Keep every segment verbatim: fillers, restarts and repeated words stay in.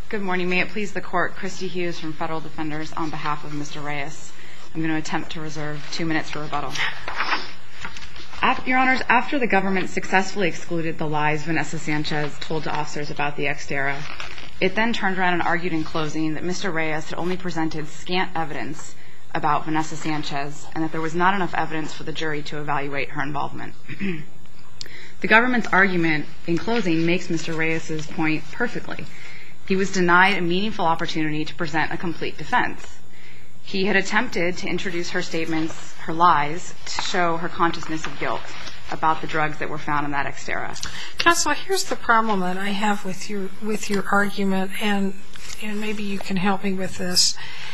Good morning. May it please the Court, Christy Hughes from Federal Defenders on behalf of Mister Reyes. I'm going to attempt to reserve two minutes for rebuttal. Your Honors, after the government successfully excluded the lies Vanessa Sanchez told to officers about the Xterra, it then turned around and argued in closing that Mister Reyes had only presented scant evidence about Vanessa Sanchez and that there was not enough evidence for the jury to evaluate her involvement. The government's argument in closing makes Mister Reyes' point perfectly. He was denied a meaningful opportunity to present a complete defense. He had attempted to introduce her statements, her lies, to show her consciousness of guilt about the drugs that were found in that Xterra. Counsel, here's the problem that I have with your with your argument, and and maybe you can help me with this.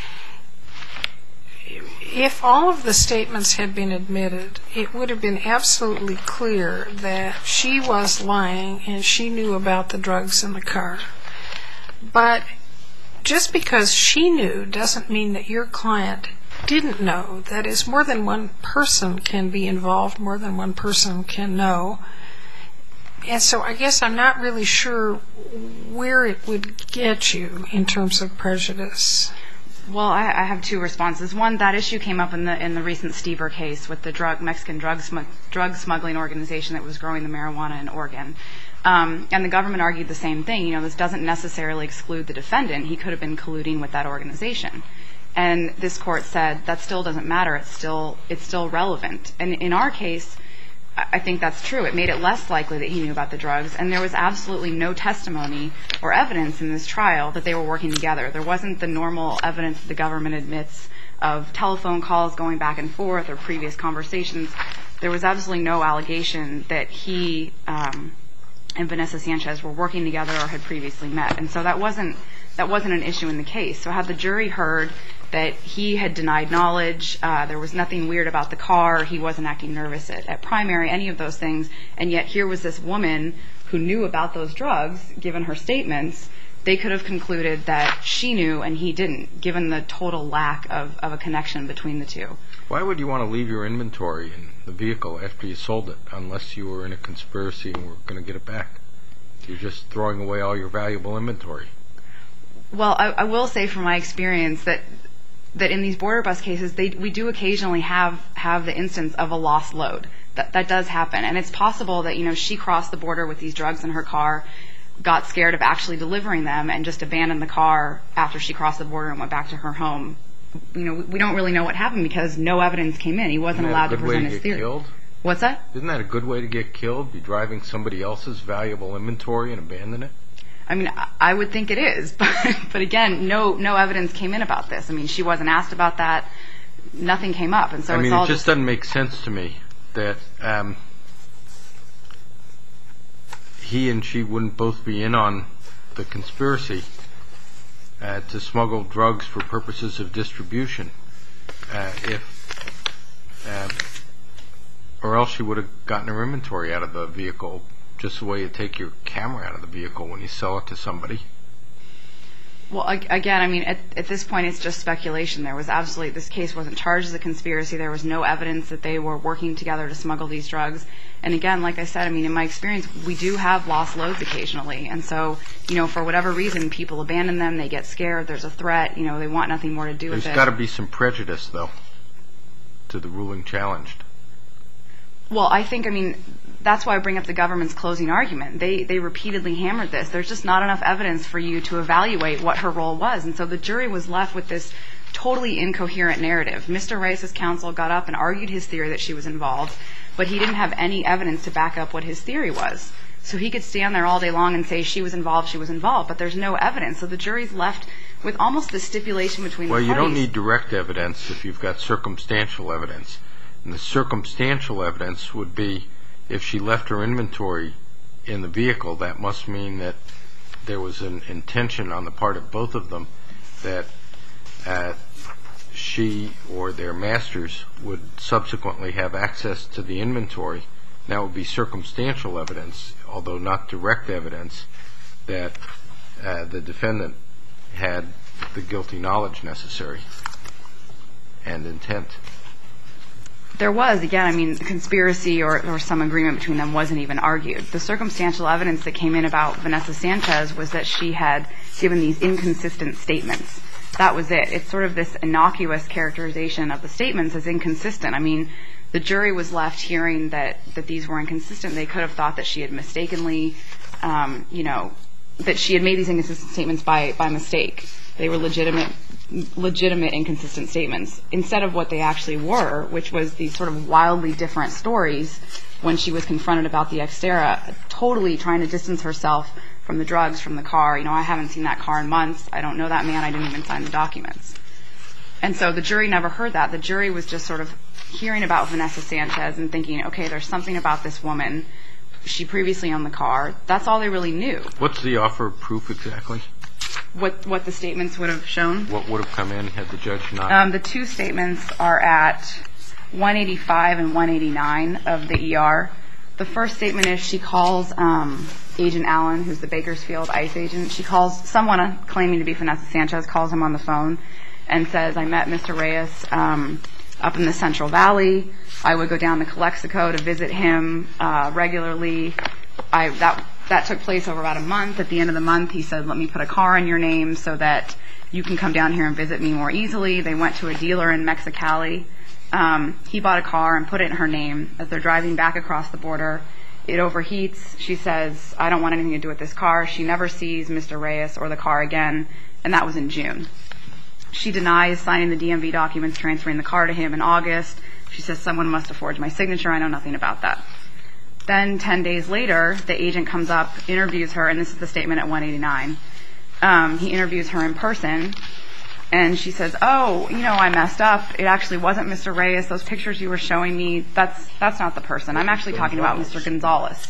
If all of the statements had been admitted, it would have been absolutely clear that she was lying and she knew about the drugs in the car. But just because she knew doesn't mean that your client didn't know. That is, more than one person can be involved, more than one person can know. And so I guess I'm not really sure where it would get you in terms of prejudice. Well, I, I have two responses. One, that issue came up in the in the recent Stever case with the drug Mexican drug, smu- drug smuggling organization that was growing the marijuana in Oregon. Um, and the government argued the same thing. You know, this doesn't necessarily exclude the defendant. He could have been colluding with that organization. And this court said that still doesn't matter. It's still it's still relevant. And in our case, I think that's true. It made it less likely that he knew about the drugs, and there was absolutely no testimony or evidence in this trial that they were working together. There wasn't the normal evidence the government admits of telephone calls going back and forth or previous conversations. There was absolutely no allegation that he um, and Vanessa Sanchez were working together or had previously met, and so that wasn't that wasn't an issue in the case. So had the jury heard that he had denied knowledge, uh, there was nothing weird about the car, he wasn't acting nervous at, at primary, any of those things, and yet here was this woman who knew about those drugs, given her statements, they could have concluded that she knew and he didn't, given the total lack of, of a connection between the two. Why would you want to leave your inventory in the vehicle after you sold it, unless you were in a conspiracy and were going to get it back? You're just throwing away all your valuable inventory. Well, I, I will say from my experience that that in these border bus cases, they, we do occasionally have, have the instance of a lost load. That, that does happen. And it's possible that, you know, she crossed the border with these drugs in her car, got scared of actually delivering them, and just abandoned the car after she crossed the border and went back to her home. You know, we don't really know what happened because no evidence came in. He wasn't allowed to present his theory. Killed? What's that? Isn't that a good way to get killed? Be driving somebody else's valuable inventory and abandon it? I mean, I would think it is, but, but again, no no evidence came in about this. I mean, she wasn't asked about that. Nothing came up, and so I mean, it's all it just doesn't make sense to me that um, he and she wouldn't both be in on the conspiracy uh, to smuggle drugs for purposes of distribution, uh, if, uh, or else she would have gotten her inventory out of the vehicle. Just the way you take your camera out of the vehicle when you sell it to somebody. Well, again, I mean, at, at this point, it's just speculation. There was absolutely, this case wasn't charged as a conspiracy. There was no evidence that they were working together to smuggle these drugs. And again, like I said, I mean, in my experience, we do have lost loads occasionally. And so, you know, for whatever reason, people abandon them, they get scared, there's a threat, you know, they want nothing more to do with it. There's got to be some prejudice, though, to the ruling challenged. Well, I think, I mean, that's why I bring up the government's closing argument. They they repeatedly hammered this. There's just not enough evidence for you to evaluate what her role was. And so the jury was left with this totally incoherent narrative. Mister Reyes' counsel got up and argued his theory that she was involved, but he didn't have any evidence to back up what his theory was. So he could stand there all day long and say she was involved, she was involved, but there's no evidence. So the jury's left with almost the stipulation between the parties. Well, you don't need direct evidence if you've got circumstantial evidence. And the circumstantial evidence would be if she left her inventory in the vehicle, that must mean that there was an intention on the part of both of them that uh, she or their masters would subsequently have access to the inventory. That would be circumstantial evidence, although not direct evidence, that uh, the defendant had the guilty knowledge necessary and intent. There was, again, I mean, the conspiracy or, or some agreement between them wasn't even argued. The circumstantial evidence that came in about Vanessa Sanchez was that she had given these inconsistent statements. That was it. It's sort of this innocuous characterization of the statements as inconsistent. I mean, the jury was left hearing that, that these were inconsistent. They could have thought that she had mistakenly, um, you know, that she had made these inconsistent statements by, by mistake. They were legitimate legitimate inconsistent statements instead of what they actually were, which was these sort of wildly different stories when she was confronted about the Xterra, totally trying to distance herself from the drugs, from the car. You know, I haven't seen that car in months. I don't know that man. I didn't even sign the documents. And so the jury never heard that. The jury was just sort of hearing about Vanessa Sanchez and thinking, okay, there's something about this woman. She previously owned the car. That's all they really knew. What's the offer of proof exactly? What what the statements would have shown? What would have come in had the judge not? Um, the two statements are at one eighty-five and one eighty-nine of the E R. The first statement is she calls um, Agent Allen, who's the Bakersfield ICE agent. She calls someone claiming to be Vanessa Sanchez, calls him on the phone and says, I met Mister Reyes um, up in the Central Valley. I would go down to Calexico to visit him uh, regularly. I that that took place over about a month. At the end of the month, he said, let me put a car in your name so that you can come down here and visit me more easily. They went to a dealer in Mexicali. Um, he bought a car and put it in her name. As they're driving back across the border, it overheats. She says, I don't want anything to do with this car. She never sees Mister Reyes or the car again, and that was in June. She denies signing the D M V documents, transferring the car to him in August. She says, someone must have forged my signature. I know nothing about that. Then ten days later, the agent comes up, interviews her, and this is the statement at one eighty-nine. Um, he interviews her in person, and she says, oh, you know, I messed up. It actually wasn't Mister Reyes. Those pictures you were showing me, that's that's not the person. I'm actually talking about Mister Gonzalez.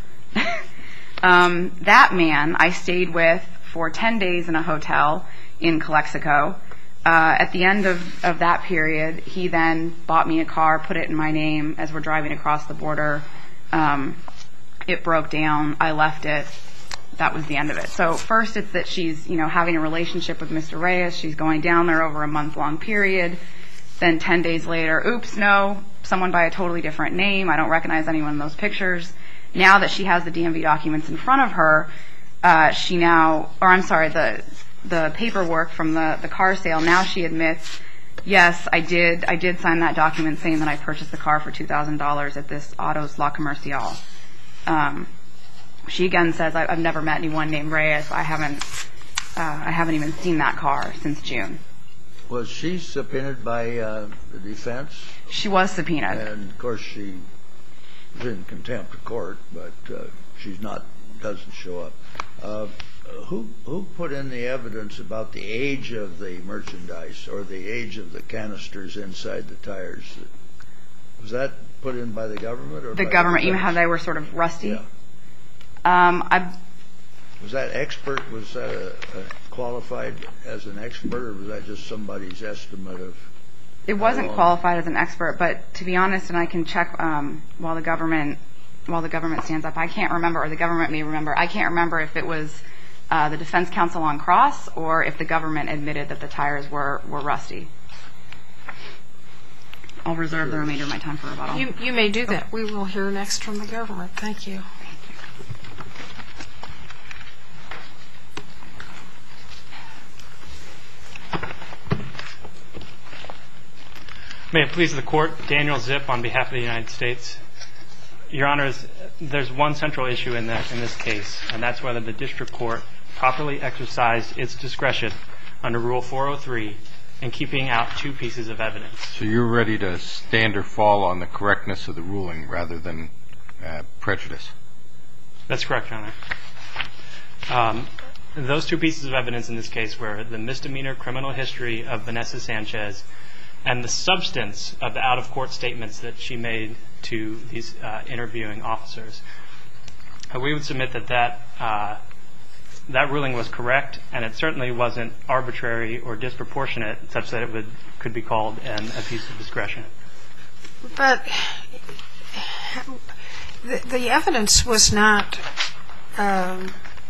um, that man I stayed with for ten days in a hotel in Calexico. Uh, at the end of, of that period, he then bought me a car, put it in my name as we're driving across the border. Um, it broke down. I left it. That was the end of it. So first it's that she's, you know, having a relationship with Mister Reyes. She's going down there over a month-long period. Then ten days later, oops, no, someone by a totally different name. I don't recognize anyone in those pictures. Now that she has the D M V documents in front of her, uh, she now, or I'm sorry, the the paperwork from the, the car sale, now she admits, yes, I did I did sign that document saying that I purchased the car for two thousand dollars at this Autos La Comercial. Um, she again says, I've never met anyone named Reyes. I haven't, uh, I haven't even seen that car since June. Was she subpoenaed by uh, the defense? She was subpoenaed. And of course she was in contempt of court, but uh, she's not, doesn't show up. Uh, who who put in the evidence about the age of the merchandise or the age of the canisters inside the tires? Was that put in by the government or the by government? The you know how they were sort of rusty. Yeah. Um, I. Was that expert? Was that a, a qualified as an expert, or was that just somebody's estimate of? It wasn't qualified as an expert, but to be honest, and I can check um, while the government while the government stands up. I can't remember, or the government may remember. I can't remember if it was uh, the defense counsel on cross or if the government admitted that the tires were, were rusty. I'll reserve the remainder of my time for rebuttal. You, you may do that. We will hear next from the government. Thank you. May it please the Court, Daniel Zip on behalf of the United States. Your Honors, there's one central issue in, that, in this case, and that's whether the district court properly exercised its discretion under Rule four oh three in keeping out two pieces of evidence. So you're ready to stand or fall on the correctness of the ruling rather than uh, prejudice? That's correct, Your Honor. Um, those two pieces of evidence in this case were the misdemeanor criminal history of Vanessa Sanchez and the substance of the out-of-court statements that she made to these uh, interviewing officers. Uh, we would submit that that, uh, that ruling was correct, and it certainly wasn't arbitrary or disproportionate, such that it would could be called an abuse of discretion. But the, the evidence was not um,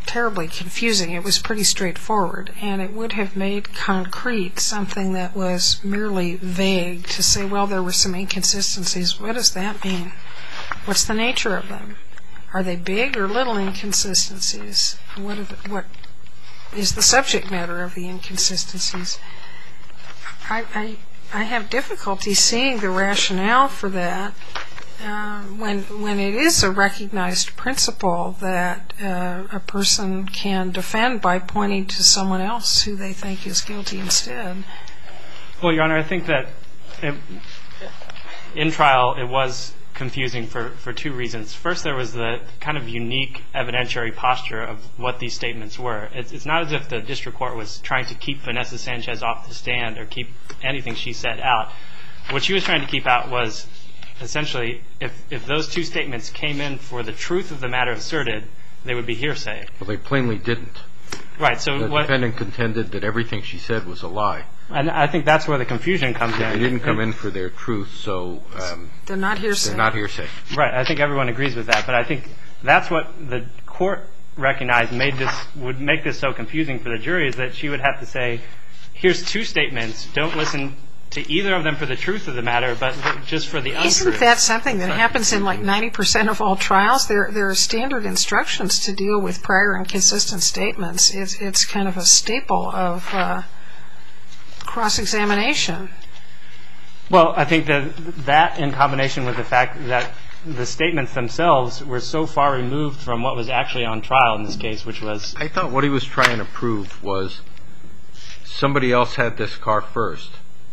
terribly confusing. It was pretty straightforward, and it would have made concrete something that was merely vague to say, well, there were some inconsistencies. What does that mean? What's the nature of them? Are they big or little inconsistencies? What, are the, what is the subject matter of the inconsistencies? I, I, I have difficulty seeing the rationale for that uh, when when it is a recognized principle that uh, a person can defend by pointing to someone else who they think is guilty instead. Well, Your Honor, I think that it, in trial it was confusing for, for two reasons. First, there was the kind of unique evidentiary posture of what these statements were. It's, it's not as if the district court was trying to keep Vanessa Sanchez off the stand or keep anything she said out. What she was trying to keep out was essentially if, if those two statements came in for the truth of the matter asserted, they would be hearsay. Well, they plainly didn't. Right. So the what, defendant contended that everything she said was a lie. And I think that's where the confusion comes They in. didn't come in for their truth, so um, They're not hearsay. they're not hearsay. Right. I think everyone agrees with that. But I think that's what the court recognized made this would make this so confusing for the jury, is that she would have to say, here's two statements. Don't listen to either of them for the truth of the matter, but just for the untruth. Isn't that something that happens in like ninety percent of all trials? There there are standard instructions to deal with prior and consistent statements. It's, it's kind of a staple of uh, cross-examination. Well, I think that that in combination with the fact that the statements themselves were so far removed from what was actually on trial in this case, which was... I thought what he was trying to prove was somebody else had this car first.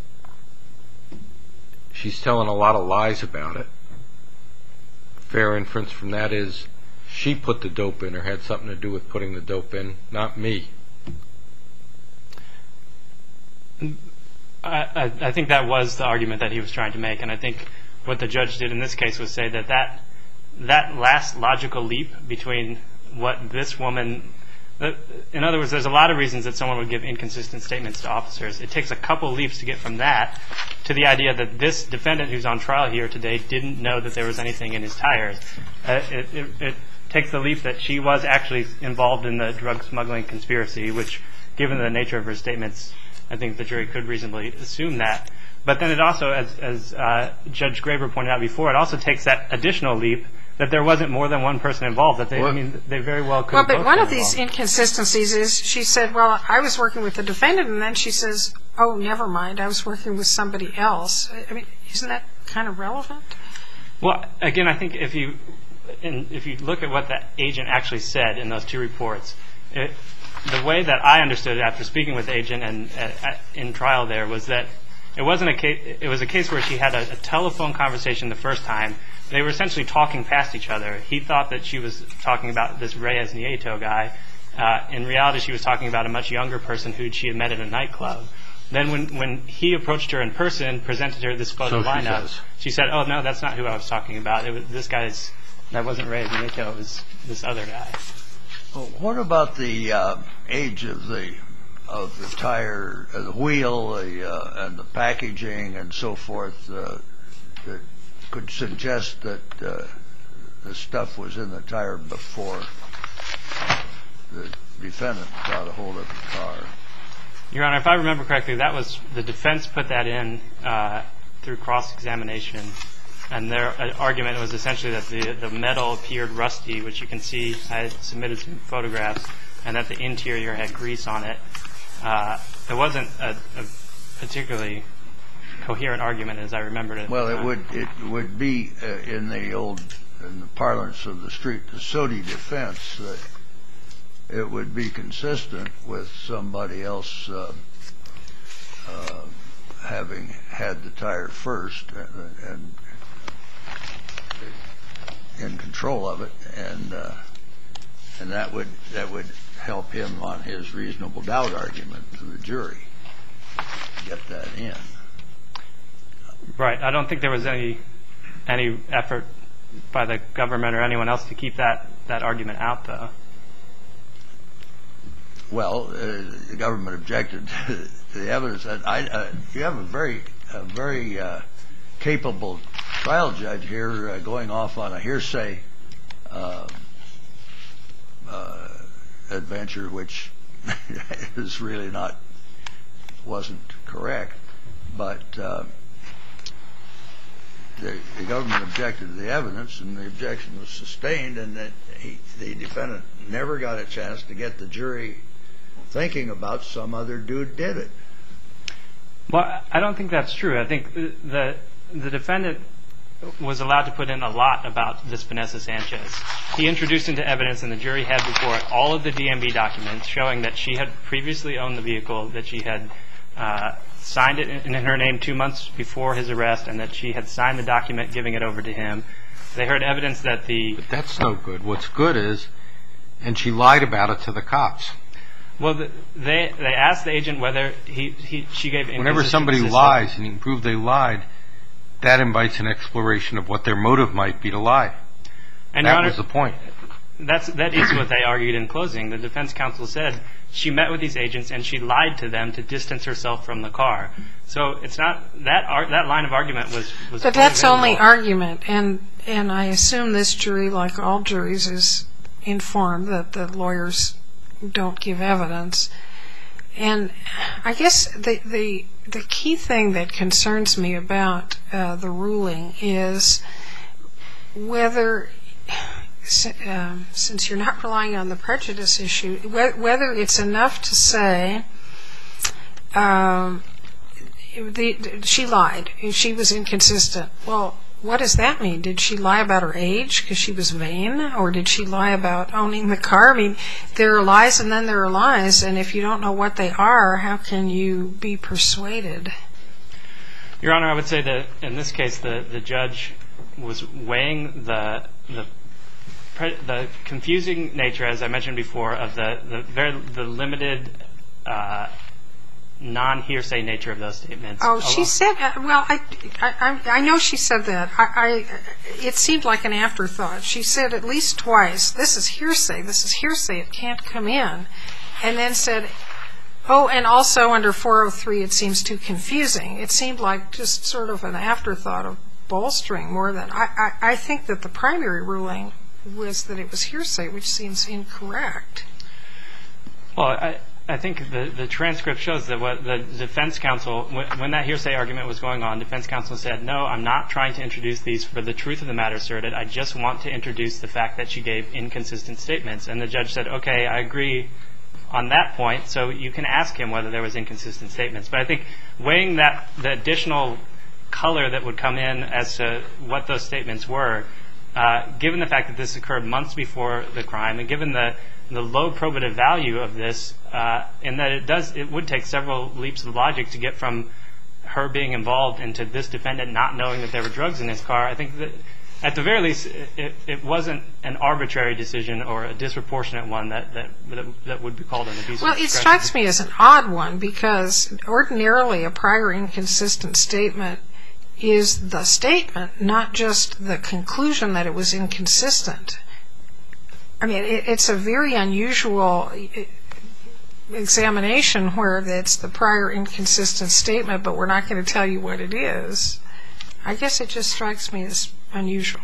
She's telling a lot of lies about it. Fair inference from that is she put the dope in or had something to do with putting the dope in, not me. I, I, I think that was the argument that he was trying to make, and I think what the judge did in this case was say that that, that last logical leap between what this woman... In other words, there's a lot of reasons that someone would give inconsistent statements to officers. It takes a couple leaps to get from that to the idea that this defendant who's on trial here today didn't know that there was anything in his tires. Uh, it, it, it takes the leap that she was actually involved in the drug smuggling conspiracy, which, given the nature of her statements, I think the jury could reasonably assume that. But then it also, as, as uh, Judge Graber pointed out before, it also takes that additional leap that there wasn't more than one person involved. That they, I mean, they very well could. Well, have but both one been of these involved. inconsistencies is she said, "Well, I was working with the defendant," and then she says, "Oh, never mind, I was working with somebody else." I mean, isn't that kind of relevant? Well, again, I think if you in, if you look at what the agent actually said in those two reports, it, the way that I understood it after speaking with the agent and uh, in trial there was that it wasn't a case. It was a case where she had a, a telephone conversation the first time. They were essentially talking past each other. He thought that she was talking about this Reyes Nieto guy. Uh, in reality, she was talking about a much younger person who she had met at a nightclub. Then when, when he approached her in person, presented her this photo So she lineup, says. she said, "Oh, no, that's not who I was talking about. It was, this guy's, that wasn't Reyes Nieto, it was this other guy." Well, what about the uh, age of the of the tire, uh, the wheel, the, uh, and the packaging and so forth uh, that could suggest that uh, the stuff was in the tire before the defendant got a hold of the car? Your Honor, if I remember correctly, that was the defense put that in uh, through cross-examination, and their uh, argument was essentially that the the metal appeared rusty, which you can see. I submitted some photographs, and that the interior had grease on it. Uh, it wasn't a, a particularly coherent argument, as I remembered it. Well, it would it would be uh, in the old in the parlance of the street, the Sodi defense, that it would be consistent with somebody else uh, uh, having had the tire first and, and in control of it, and uh, and that would that would help him on his reasonable doubt argument to the jury. Get that in. Right. I don't think there was any any effort by the government or anyone else to keep that, that argument out, though. Well, uh, the government objected to the evidence. And I, uh, you have a very, a very uh, capable trial judge here uh, going off on a hearsay uh, uh, adventure, which is really not, wasn't correct, but uh, the, the government objected to the evidence, and the objection was sustained, and that he, the defendant never got a chance to get the jury thinking about some other dude did it. Well, I don't think that's true. I think the the defendant was allowed to put in a lot about this Vanessa Sanchez. He introduced into evidence, and the jury had before it all of the D M V documents showing that she had previously owned the vehicle, that she had uh, signed it in, in her name two months before his arrest, and that she had signed the document giving it over to him. They heard evidence that the... But that's no good. What's good is, and she lied about it to the cops. Well, the, they they asked the agent whether he, he she gave... Whenever somebody lies and you can prove they lied, that invites an exploration of what their motive might be to lie. And that Your Honor, was the point. That's, that is what they argued in closing. The defense counsel said she met with these agents and she lied to them to distance herself from the car. So it's not... That ar- that line of argument was... was but that's available. only argument, and, and I assume this jury, like all juries, is informed that the lawyers don't give evidence. And I guess the the the key thing that concerns me about uh, the ruling is whether, um, since you're not relying on the prejudice issue, whether it's enough to say um, the, she lied, she was inconsistent. Well, what does that mean? Did she lie about her age because she was vain? Or did she lie about owning the car? I mean, there are lies and then there are lies, and if you don't know what they are, how can you be persuaded? Your Honor, I would say that in this case the, the judge was weighing the the the confusing nature, as I mentioned before, of the, the very the limited uh, non-hearsay nature of those statements. Oh, she said, uh, well, I, I, I know she said that. I, I, it seemed like an afterthought. She said at least twice, this is hearsay, this is hearsay, it can't come in. And then said, oh, and also under four oh three it seems too confusing. It seemed like just sort of an afterthought of bolstering more than, I, I, I think that the primary ruling was that it was hearsay, which seems incorrect. Well, I... I think the, the transcript shows that what the defense counsel, when, when that hearsay argument was going on, defense counsel said, no, I'm not trying to introduce these for the truth of the matter asserted. I just want to introduce the fact that she gave inconsistent statements. And the judge said, okay, I agree on that point, so you can ask him whether there was inconsistent statements. But I think weighing that, the additional color that would come in as to what those statements were, uh, given the fact that this occurred months before the crime, and given the the low probative value of this, uh, in that it does, it would take several leaps of logic to get from her being involved into this defendant not knowing that there were drugs in his car. I think that at the very least, it, it, it wasn't an arbitrary decision or a disproportionate one that that, that, that would be called an abuse of discretion. Well, it strikes me as an odd one because ordinarily a prior inconsistent statement is the statement, not just the conclusion that it was inconsistent. I mean, it, it's a very unusual examination where it's the prior inconsistent statement, but we're not going to tell you what it is. I guess it just strikes me as unusual.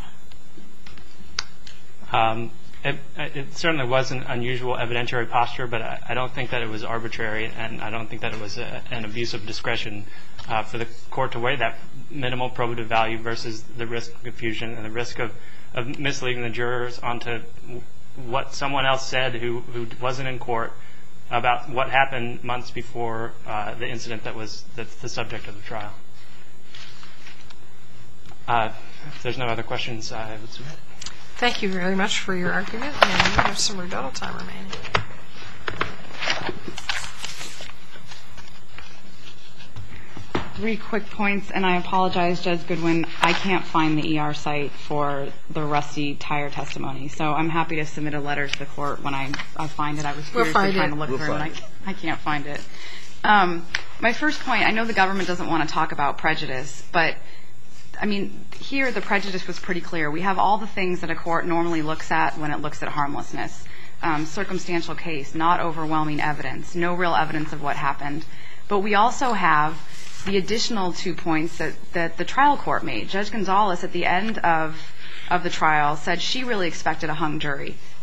Um, it, it certainly was an unusual evidentiary posture, but I, I don't think that it was arbitrary, and I don't think that it was a, an abuse of discretion uh, for the court to weigh that minimal probative value versus the risk of confusion and the risk of, of misleading the jurors onto what someone else said who, who wasn't in court about what happened months before uh, the incident that was the, the subject of the trial. Uh, if there's no other questions, I would submit. Thank you very much for your argument, and you have some rebuttal time remaining. Three quick points, and I apologize, Judge Goodwin. I can't find the E R site for the Rusty tire testimony, so I'm happy to submit a letter to the court when I, I find it. I was we'll seriously trying it. to look we'll for it, and I, I can't find it. Um, my first point, I know the government doesn't want to talk about prejudice, but, I mean, here the prejudice was pretty clear. We have all the things that a court normally looks at when it looks at harmlessness. Um, circumstantial case, not overwhelming evidence, no real evidence of what happened. But we also have the additional two points that, that the trial court made. Judge Gonzalez, at the end of, of the trial, said she really expected a hung jury.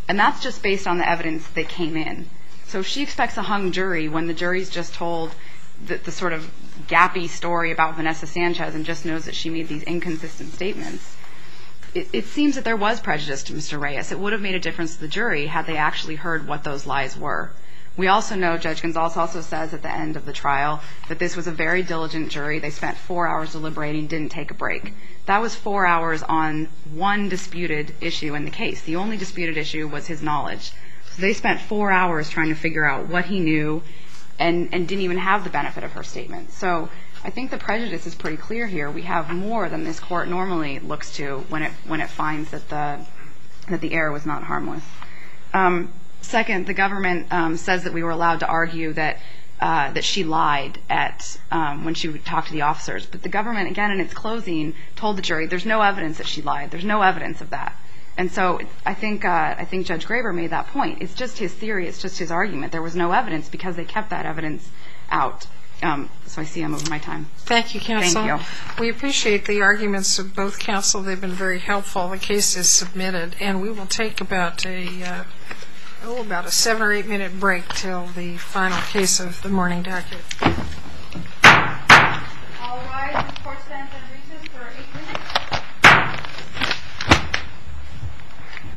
And that's just based on the evidence that came in. So if she expects a hung jury when the jury's just told the, the sort of gappy story about Vanessa Sanchez and just knows that she made these inconsistent statements, it, it seems that there was prejudice to Mister Reyes. It would have made a difference to the jury had they actually heard what those lies were. We also know, Judge Gonzalez also says at the end of the trial, that this was a very diligent jury. They spent four hours deliberating, didn't take a break. That was four hours on one disputed issue in the case. The only disputed issue was his knowledge. So they spent four hours trying to figure out what he knew and, and didn't even have the benefit of her statement. So I think the prejudice is pretty clear here. We have more than this court normally looks to when it when it finds that the that the error was not harmless. Um, second, the government um, says that we were allowed to argue that uh, that she lied at um, when she would talk to the officers. But the government, again, in its closing, told the jury there's no evidence that she lied. There's no evidence of that. And so I think uh, I think Judge Graber made that point. It's just his theory. It's just his argument. There was no evidence because they kept that evidence out. Um, so I see I'm over my time. Thank you, counsel. Thank you. We appreciate the arguments of both counsel. They've been very helpful. The case is submitted, and we will take about a uh, oh about a seven or eight minute break till the final case of the morning docket. All rise. Court stands adjourned.